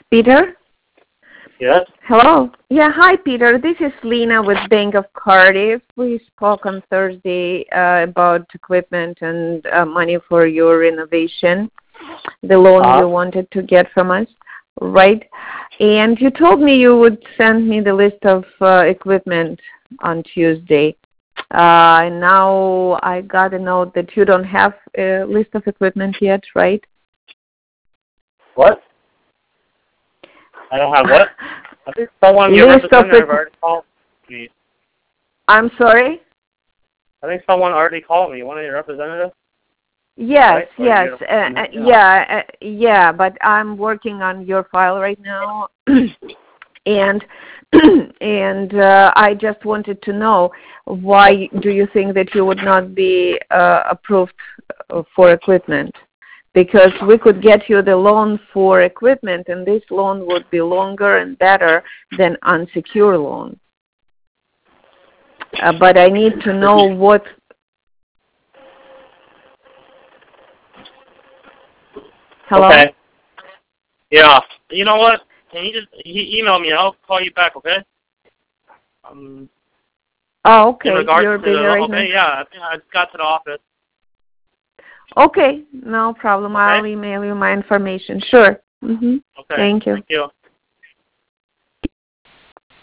Peter? Yes? Hello. Yeah, hi, Peter. This is Lena with Bank of Cardiff. We spoke on Thursday about equipment and money for your renovation, the loan you wanted to get from us, right? And you told me you would send me the list of equipment on Tuesday. And now I got a note that you don't have a list of equipment yet, right? What? I don't have what? I think someone, your representative already called me. I'm sorry? I think someone already called me, one of your representatives. Yes, right? yes. Yeah, but I'm working on your file right now. And I just wanted to know, why do you think that you would not be approved for equipment? Because we could get you the loan for equipment, and this loan would be longer and better than unsecured loan. But I need to know what. Hello? Okay. Yeah. You know what? Can you just email me? I'll call you back, okay? Oh, okay. In regards You're to busy right now? okay, yeah. I just got to the office. Okay, no problem. Okay. I'll email you my information. Sure. Okay. Thank you. Thank you.